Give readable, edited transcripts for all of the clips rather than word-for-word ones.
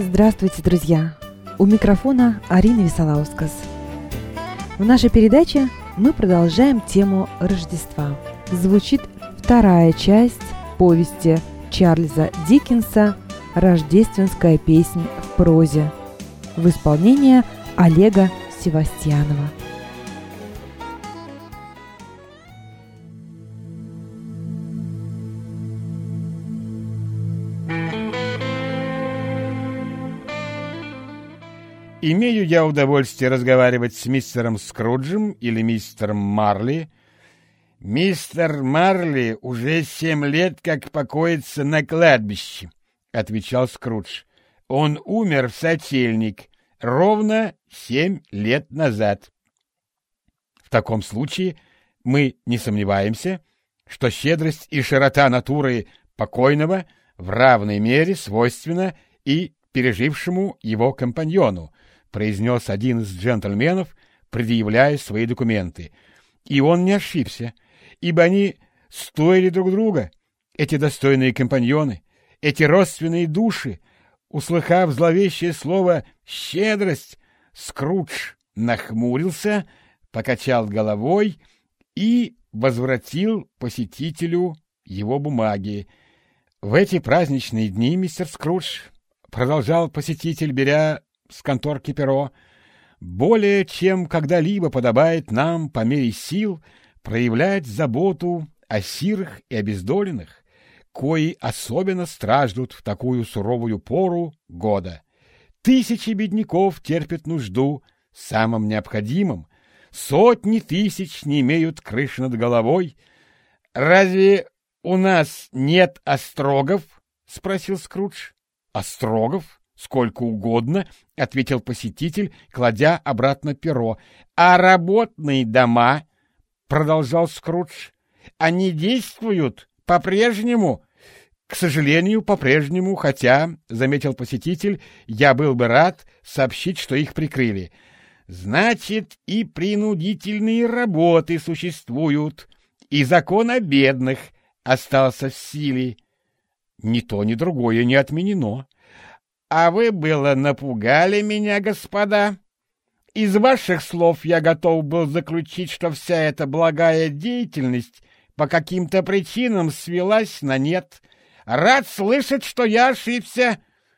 Здравствуйте, друзья! У микрофона Арина Висолаускас. В нашей передаче мы продолжаем тему Рождества. Звучит вторая часть повести Чарльза Диккенса «Рождественская песнь в прозе» в исполнении Олега Севастьянова. Имею я удовольствие разговаривать с мистером Скруджем или мистером Марли. «Мистер Марли уже 7 лет как покоится на кладбище», — отвечал Скрудж. «Он умер в сочельник ровно 7 лет назад». В таком случае мы не сомневаемся, что щедрость и широта натуры покойного в равной мере свойственна и пережившему его компаньону, произнес один из джентльменов, предъявляя свои документы. И он не ошибся, ибо они стоили друг друга, эти достойные компаньоны, эти родственные души. Услыхав зловещее слово «щедрость», Скрудж нахмурился, покачал головой и возвратил посетителю его бумаги. «В эти праздничные дни, мистер Скрудж, — продолжал посетитель, беря с конторки перо, — более чем когда-либо подобает нам по мере сил проявлять заботу о сирых и обездоленных, кои особенно страждут в такую суровую пору года. Тысячи бедняков терпят нужду самым необходимым, сотни тысяч не имеют крыши над головой. Разве у нас нет острогов? — спросил Скрудж. — Острогов? Сколько угодно, — ответил посетитель, кладя обратно перо. — А работные дома, — продолжал Скрудж, — они действуют по-прежнему? — К сожалению, по-прежнему, хотя, — заметил посетитель, — я был бы рад сообщить, что их прикрыли. — Значит, и принудительные работы существуют, и закон о бедных остался в силе. Ни то, ни другое не отменено. А вы было напугали меня, господа. Из ваших слов я готов был заключить, что вся эта благая деятельность по каким-то причинам свелась на нет. Рад слышать, что я ошибся.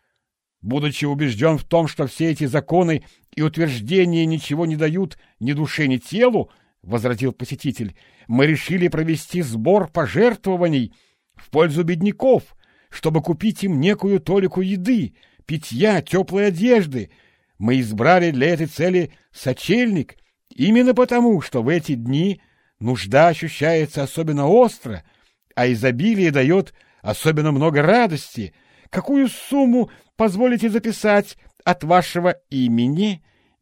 Будучи убежден в том, что все эти законы и утверждения ничего не дают ни душе, ни телу, — возразил посетитель, — мы решили провести сбор пожертвований в пользу бедняков, чтобы купить им некую толику еды, питья, теплой одежды. Мы избрали для этой цели сочельник именно потому, что в эти дни нужда ощущается особенно остро, а изобилие дает особенно много радости. Какую сумму позволите записать от вашего имени?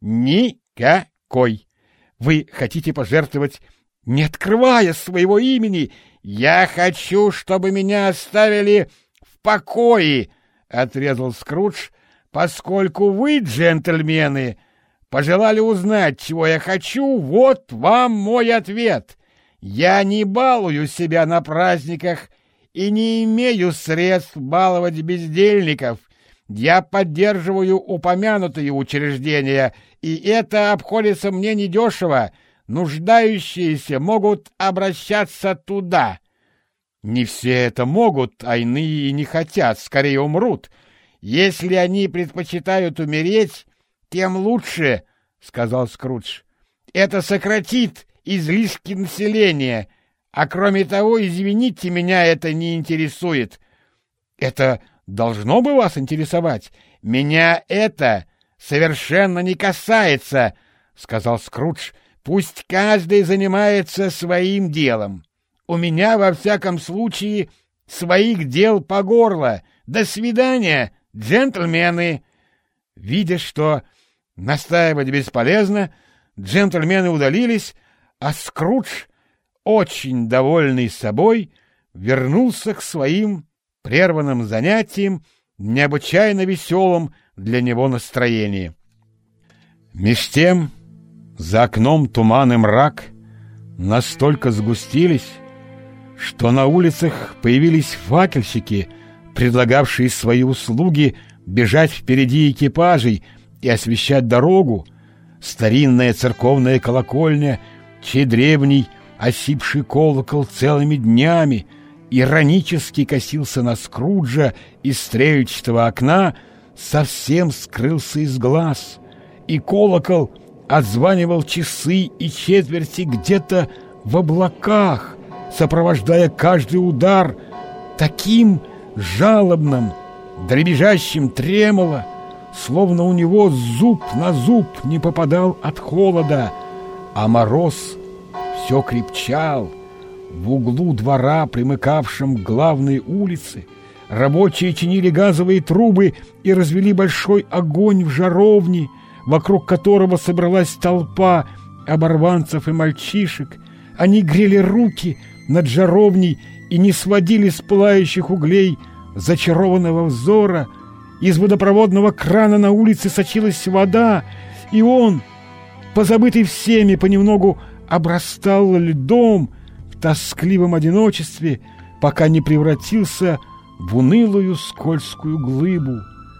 Никакой. Вы хотите пожертвовать, не открывая своего имени? Я хочу, чтобы меня оставили в покое, — отрезал Скрудж, — поскольку вы, джентльмены, пожелали узнать, чего я хочу, вот вам мой ответ. Я не балую себя на праздниках и не имею средств баловать бездельников. Я поддерживаю упомянутые учреждения, и это обходится мне недешево. Нуждающиеся могут обращаться туда. Не все это могут, а иные и не хотят, скорее умрут. Если они предпочитают умереть, тем лучше, — сказал Скрудж. Это сократит излишки населения, а кроме того, извините меня, это не интересует. Это должно бы вас интересовать. Меня это совершенно не касается, — сказал Скрудж. Пусть каждый занимается своим делом. У меня, во всяком случае, своих дел по горло. До свидания, джентльмены!» Видя, что настаивать бесполезно, джентльмены удалились, а Скрудж, очень довольный собой, вернулся к своим прерванным занятиям в необычайно веселом для него настроении. Меж тем за окном туман и мрак настолько сгустились, что на улицах появились факельщики, предлагавшие свои услуги бежать впереди экипажей и освещать дорогу, старинная церковная колокольня, чей древний осипший колокол целыми днями иронически косился на Скруджа из стрельчатого окна, совсем скрылся из глаз, и колокол отзванивал часы и четверти где-то в облаках, сопровождая каждый удар таким жалобным, дребезжащим тремоло, словно у него зуб на зуб не попадал от холода, а мороз все крепчал. В углу двора, примыкавшем к главной улице, рабочие чинили газовые трубы и развели большой огонь в жаровне, вокруг которого собралась толпа оборванцев и мальчишек. Они грели руки над жаровней и не сводили с пылающих углей зачарованного взора. Из водопроводного крана на улице сочилась вода, и он, позабытый всеми, понемногу обрастал льдом в тоскливом одиночестве, пока не превратился в унылую скользкую глыбу.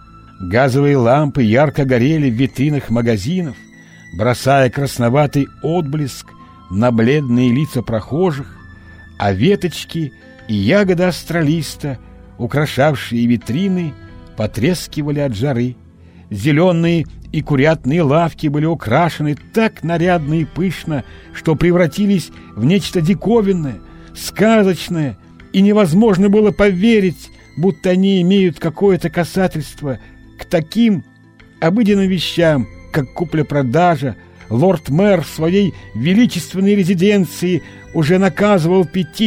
Газовые лампы ярко горели в витринах магазинов, бросая красноватый отблеск на бледные лица прохожих, а веточки и ягоды астролиста, украшавшие витрины, потрескивали от жары. Зеленые и курятные лавки были украшены так нарядно и пышно, что превратились в нечто диковинное, сказочное, и невозможно было поверить, будто они имеют какое-то касательство к таким обыденным вещам, как купля-продажа. Лорд-мэр в своей величественной резиденции уже наказывал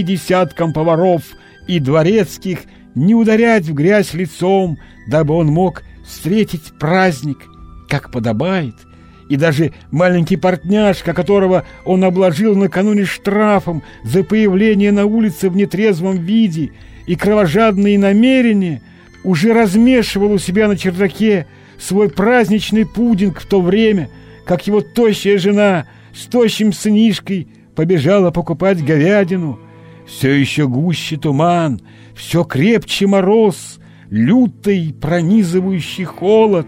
50 поваров и дворецких не ударять в грязь лицом, дабы он мог встретить праздник, как подобает, и даже маленький портняжка, которого он обложил накануне штрафом за появление на улице в нетрезвом виде и кровожадные намерения, уже размешивал у себя на чердаке свой праздничный пудинг в то время, как его тощая жена с тощим сынишкой побежала покупать говядину. Все еще гуще туман, все крепче мороз, лютый пронизывающий холод.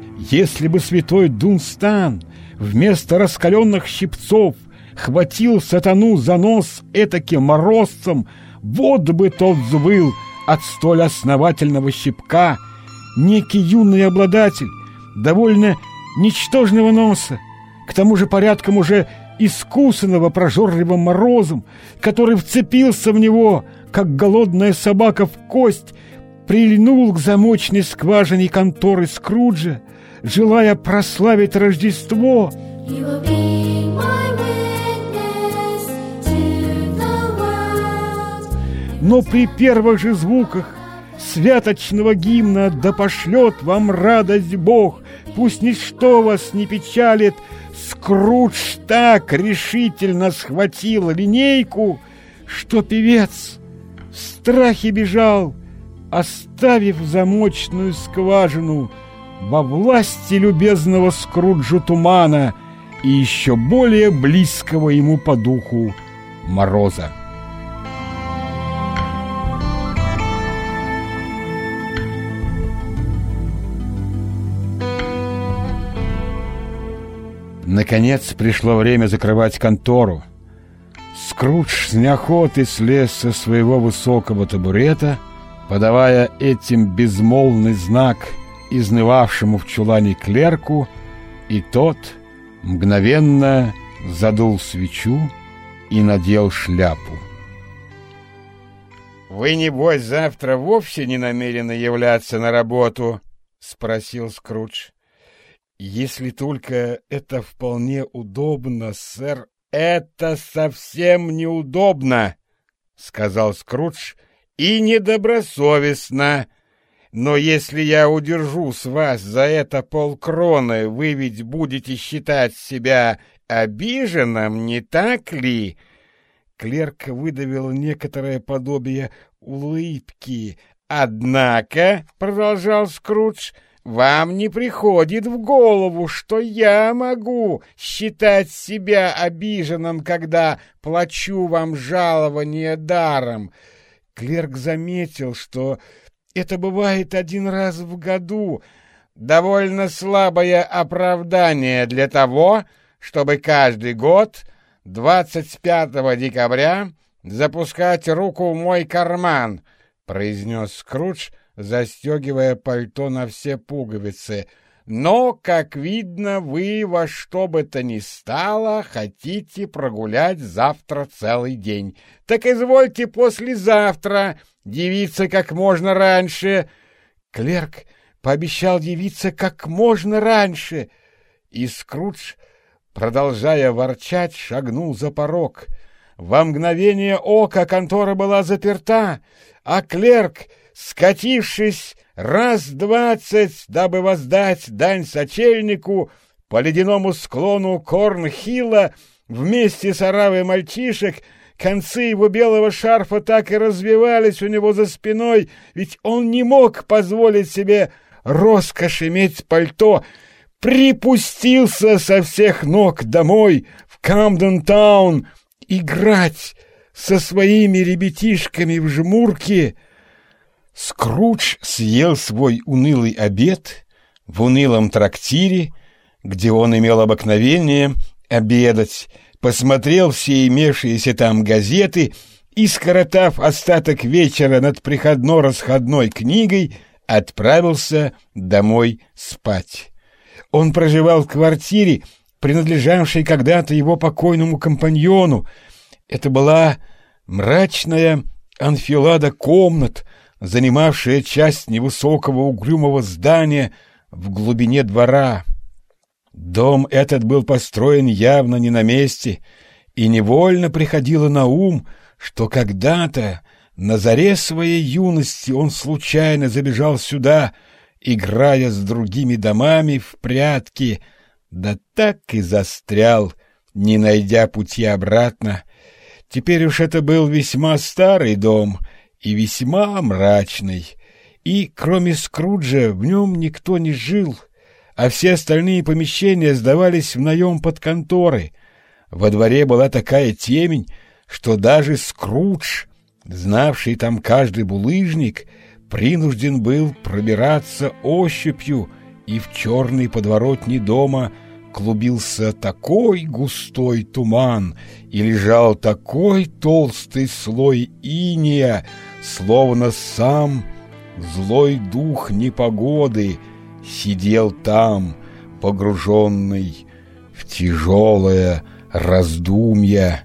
Если бы святой Дунстан вместо раскаленных щипцов хватил сатану за нос этаким морозцем, вот бы тот взвыл от столь основательного щипка. Некий юный обладатель довольно ничтожного носа, к тому же порядком уже искусанного прожорливым морозом, который вцепился в него, как голодная собака в кость, прильнул к замочной скважине конторы Скруджа, желая прославить Рождество. Но при первых же звуках святочного гимна «Да пошлет вам радость Бог, пусть ничто вас не печалит», Скрудж так решительно схватил линейку, что певец в страхе бежал, оставив замочную скважину во власти любезного Скруджа тумана и еще более близкого ему по духу мороза. Наконец пришло время закрывать контору. Скрудж с неохотой слез со своего высокого табурета, подавая этим безмолвный знак изнывавшему в чулане клерку, и тот мгновенно задул свечу и надел шляпу. «Вы, небось, завтра вовсе не намерены являться на работу?» — спросил Скрудж. «Если только это вполне удобно, сэр». «Это совсем неудобно», — сказал Скрудж, — «и недобросовестно. Но если я удержу с вас за это полкроны, вы ведь будете считать себя обиженным, не так ли?» Клерк выдавил некоторое подобие улыбки. «Однако», — продолжал Скрудж, — «вам не приходит в голову, что я могу считать себя обиженным, когда плачу вам жалование даром». Клерк заметил, что это бывает один раз в году. Довольно слабое оправдание для того, чтобы каждый год 25 декабря запускать руку в мой карман», — произнес Скрудж, застегивая пальто на все пуговицы. «Но, как видно, вы во что бы то ни стало хотите прогулять завтра целый день. Так извольте послезавтра явиться как можно раньше». Клерк пообещал явиться как можно раньше, и Скрудж, продолжая ворчать, шагнул за порог. Во мгновение ока контора была заперта, а клерк, скатившись раз 20, дабы воздать дань сочельнику, по ледяному склону Корнхилла вместе с оравой мальчишек, концы его белого шарфа так и развивались у него за спиной, ведь он не мог позволить себе роскошь иметь пальто, припустился со всех ног домой в Камден-таун играть со своими ребятишками в жмурки. Скрудж съел свой унылый обед в унылом трактире, где он имел обыкновение обедать, посмотрел все имевшиеся там газеты и, скоротав остаток вечера над приходно-расходной книгой, отправился домой спать. Он проживал в квартире, принадлежавшей когда-то его покойному компаньону. Это была мрачная анфилада комнат, занимавшая часть невысокого угрюмого здания в глубине двора. Дом этот был построен явно не на месте, и невольно приходило на ум, что когда-то на заре своей юности он случайно забежал сюда, играя с другими домами в прятки, да так и застрял, не найдя пути обратно. Теперь уж это был весьма старый дом и весьма мрачный, и, кроме Скруджа, в нем никто не жил, а все остальные помещения сдавались в наем под конторы. Во дворе была такая темень, что даже Скрудж, знавший там каждый булыжник, принужден был пробираться ощупью, и в черной подворотне дома клубился такой густой туман и лежал такой толстый слой инея, словно сам злой дух непогоды сидел там, погруженный в тяжелое раздумье.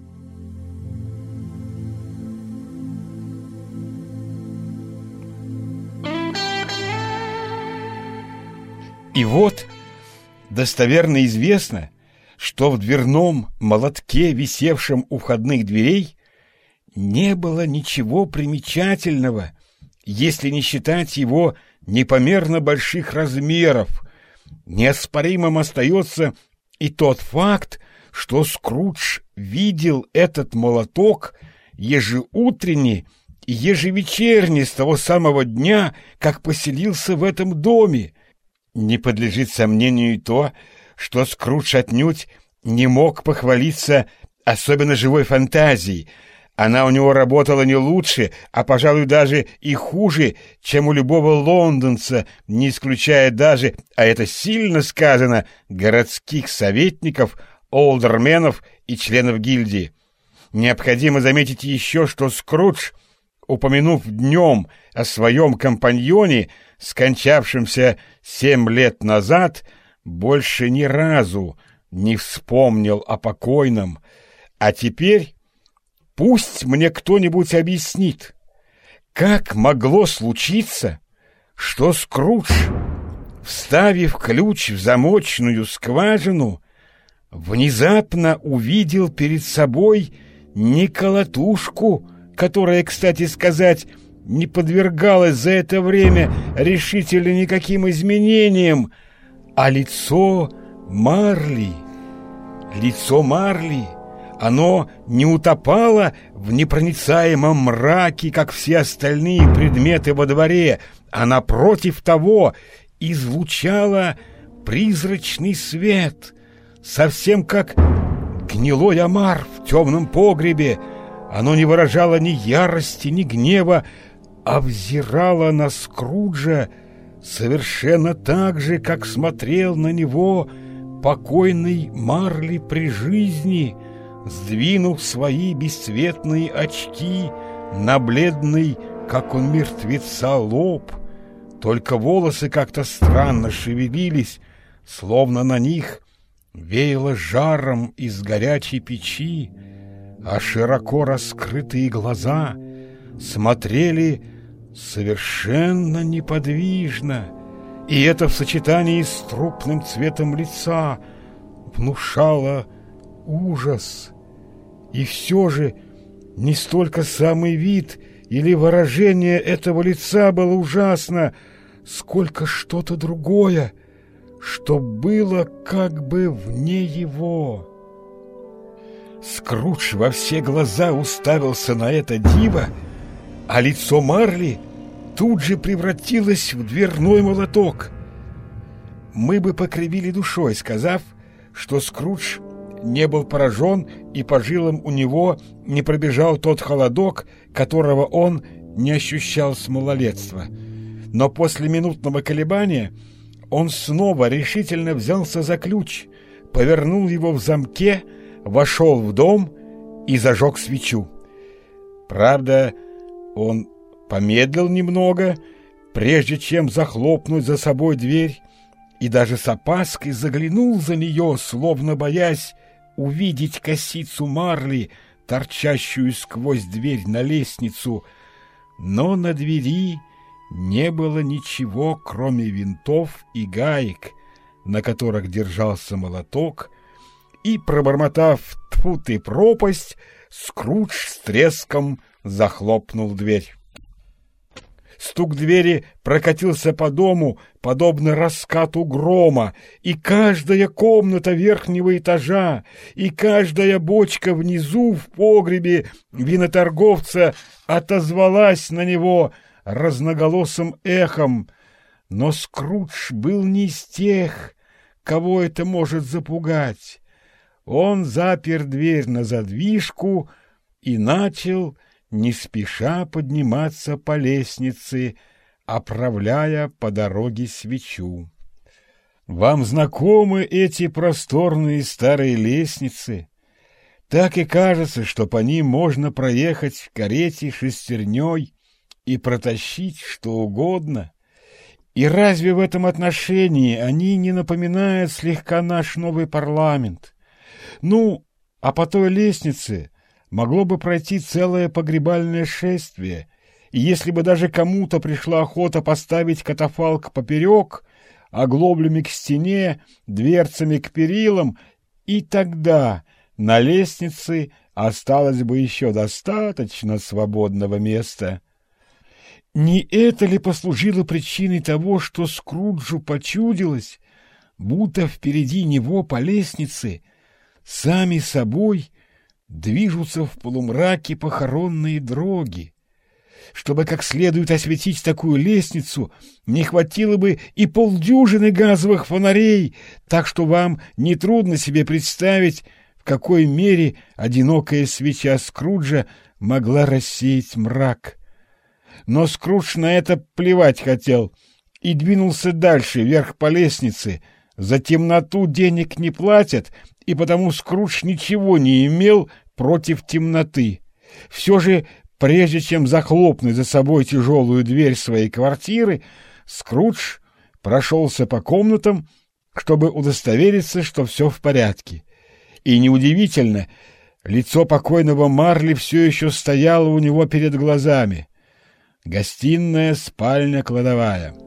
И вот достоверно известно, что в дверном молотке, висевшем у входных дверей, не было ничего примечательного, если не считать его непомерно больших размеров. Неоспоримым остается и тот факт, что Скрудж видел этот молоток ежеутренне и ежевечерне с того самого дня, как поселился в этом доме. Не подлежит сомнению и то, что Скрудж отнюдь не мог похвалиться особенно живой фантазией. Она у него работала не лучше, а, пожалуй, даже и хуже, чем у любого лондонца, не исключая даже, а это сильно сказано, городских советников, олдерменов и членов гильдии. Необходимо заметить еще, что Скрудж, упомянув днем о своем компаньоне, скончавшемся 7 лет назад, больше ни разу не вспомнил о покойном. А теперь пусть мне кто-нибудь объяснит, как могло случиться, что Скрудж, вставив ключ в замочную скважину, внезапно увидел перед собой не колотушку, которая, кстати сказать, не подвергалась за это время решительно никаким изменениям, а лицо Марли. Лицо Марли, оно не утопало в непроницаемом мраке, как все остальные предметы во дворе, а напротив того излучало призрачный свет, совсем как гнилой омар в темном погребе. Оно не выражало ни ярости, ни гнева, а взирала на Скруджа совершенно так же, как смотрел на него покойный Марли при жизни, сдвинув свои бесцветные очки на бледный, как он мертвеца, лоб. Только волосы как-то странно шевелились, словно на них веяло жаром из горячей печи, а широко раскрытые глаза смотрели совершенно неподвижно, и это в сочетании с трупным цветом лица внушало ужас. И все же не столько самый вид или выражение этого лица было ужасно, сколько что-то другое, что было как бы вне его. Скрудж во все глаза уставился на это диво, а лицо Марли тут же превратилось в дверной молоток. Мы бы покривили душой, сказав, что Скрудж не был поражен, и по жилам у него не пробежал тот холодок, которого он не ощущал с малолетства. Но после минутного колебания он снова решительно взялся за ключ, повернул его в замке, вошел в дом и зажег свечу. Правда, он помедлил немного, прежде чем захлопнуть за собой дверь, и даже с опаской заглянул за нее, словно боясь увидеть косицу Марли, торчащую сквозь дверь на лестницу. Но на двери не было ничего, кроме винтов и гаек, на которых держался молоток, и, пробормотав «тьфу ты, пропасть», Скрудж с треском захлопнул дверь. Стук двери прокатился по дому, подобно раскату грома, и каждая комната верхнего этажа, и каждая бочка внизу в погребе виноторговца отозвалась на него разноголосым эхом. Но Скрудж был не из тех, кого это может запугать. Он запер дверь на задвижку и начал не спеша подниматься по лестнице, оправляя по дороге свечу. Вам знакомы эти просторные старые лестницы? Так и кажется, что по ним можно проехать в карете шестерней и протащить что угодно. И разве в этом отношении они не напоминают слегка наш новый парламент? Ну, а по той лестнице могло бы пройти целое погребальное шествие, и если бы даже кому-то пришла охота поставить катафалк поперек, оглоблями к стене, дверцами к перилам, и тогда на лестнице осталось бы еще достаточно свободного места. Не это ли послужило причиной того, что Скруджу почудилось, будто впереди него по лестнице сами собой движутся в полумраке похоронные дроги? Чтобы как следует осветить такую лестницу, не хватило бы и полдюжины газовых фонарей, так что вам нетрудно себе представить, в какой мере одинокая свеча Скруджа могла рассеять мрак. Но Скрудж на это плевать хотел и двинулся дальше, вверх по лестнице. За темноту денег не платят, и потому Скрудж ничего не имел против темноты. Все же, прежде чем захлопнуть за собой тяжелую дверь своей квартиры, Скрудж прошелся по комнатам, чтобы удостовериться, что все в порядке. И неудивительно, лицо покойного Марли все еще стояло у него перед глазами. Гостиная, спальня, кладовая.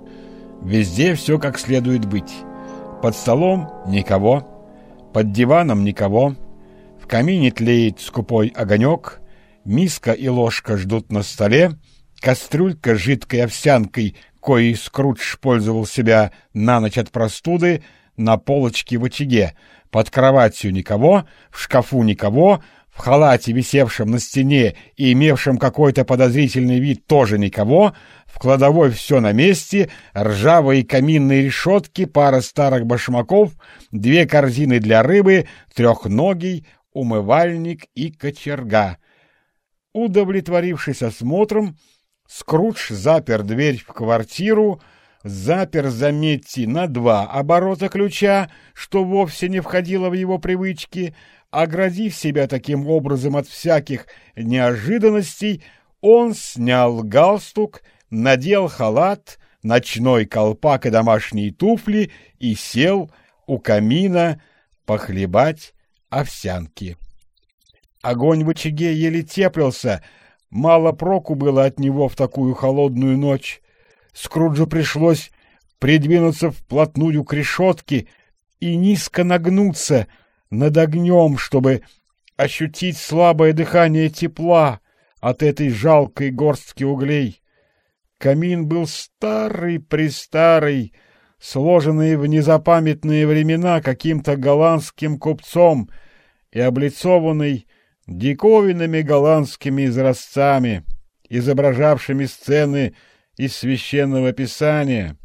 Везде все как следует быть. Под столом никого, под диваном никого, в камине тлеет скупой огонек, миска и ложка ждут на столе, кастрюлька с жидкой овсянкой, коей Скрудж пользовал себя на ночь от простуды, на полочке в очаге, под кроватью никого, в шкафу никого, в халате, висевшем на стене и имевшем какой-то подозрительный вид, тоже никого, в кладовой все на месте, ржавые каминные решетки, пара старых башмаков, 2 корзины для рыбы, трехногий, умывальник и кочерга. Удовлетворившись осмотром, Скрудж запер дверь в квартиру, запер, заметьте, на 2 оборота ключа, что вовсе не входило в его привычки. Оградив себя таким образом от всяких неожиданностей, он снял галстук, надел халат, ночной колпак и домашние туфли и сел у камина похлебать овсянки. Огонь в очаге еле теплился, мало проку было от него в такую холодную ночь. Скруджу пришлось придвинуться вплотную к решетке и низко нагнуться над огнем, чтобы ощутить слабое дыхание тепла от этой жалкой горстки углей. Камин был старый-престарый, сложенный в незапамятные времена каким-то голландским купцом и облицованный диковинными голландскими изразцами, изображавшими сцены из Священного Писания.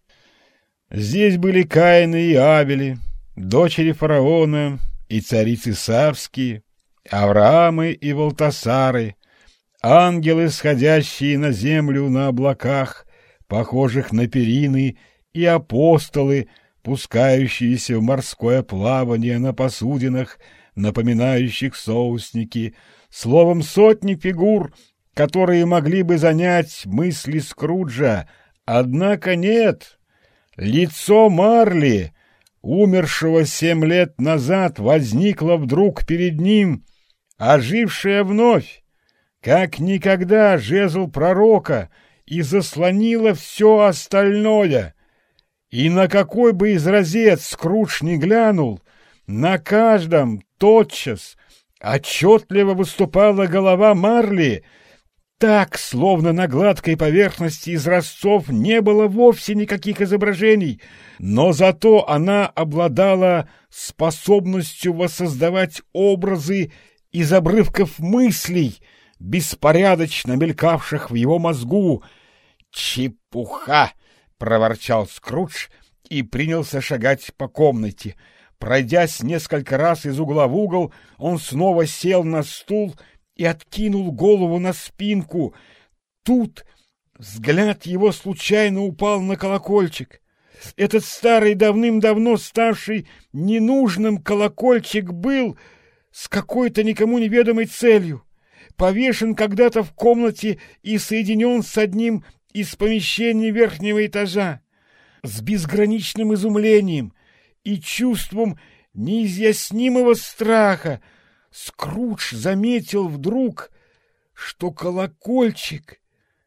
Здесь были Каины и Авели, дочери фараона и царицы Савские, Авраамы и Валтасары, ангелы, сходящие на землю на облаках, похожих на перины, и апостолы, пускающиеся в морское плавание на посудинах, напоминающих соусники, словом, сотни фигур, которые могли бы занять мысли Скруджа. Однако нет, лицо Марли, умершего 7 лет назад, возникло вдруг перед ним, ожившее вновь, как никогда жезл пророка, и заслонило все остальное. И на какой бы изразец Скрудж ни глянул, на каждом тотчас отчетливо выступала голова Марли, так, словно на гладкой поверхности изразцов не было вовсе никаких изображений, но зато она обладала способностью воссоздавать образы из обрывков мыслей, беспорядочно мелькавших в его мозгу. «Чепуха!» — проворчал Скрудж и принялся шагать по комнате. Пройдясь несколько раз из угла в угол, он снова сел на стул и откинул голову на спинку. Тут взгляд его случайно упал на колокольчик. Этот старый, давным-давно ставший ненужным колокольчик был с какой-то никому неведомой целью повешен когда-то в комнате и соединен с одним из помещений верхнего этажа. С безграничным изумлением и чувством неизъяснимого страха Скрудж заметил вдруг, что колокольчик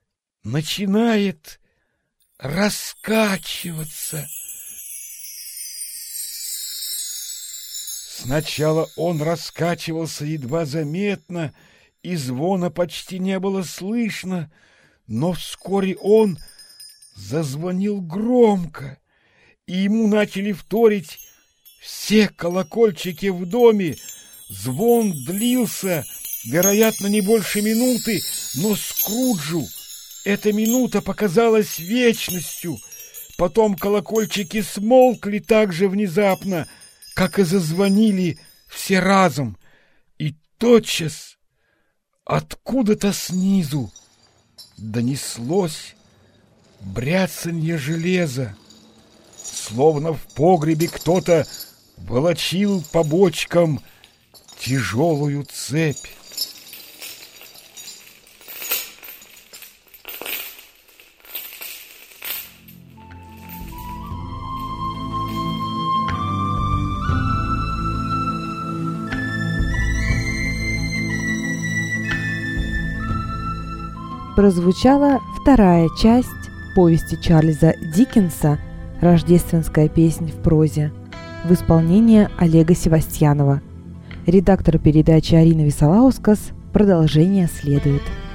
начинает раскачиваться. Сначала он раскачивался едва заметно, и звона почти не было слышно, но вскоре он зазвонил громко, и ему начали вторить все колокольчики в доме. Звон длился, вероятно, не больше минуты, но Скруджу эта минута показалась вечностью. Потом колокольчики смолкли так же внезапно, как и зазвонили все разом, и тотчас откуда-то снизу донеслось бряцанье железа, словно в погребе кто-то волочил по бочкам тяжелую цепь. Прозвучала вторая часть повести Чарльза Диккенса «Рождественская песнь в прозе» в исполнении Олега Севастьянова. Редактор передачи Арина Висолаускас. Продолжение следует.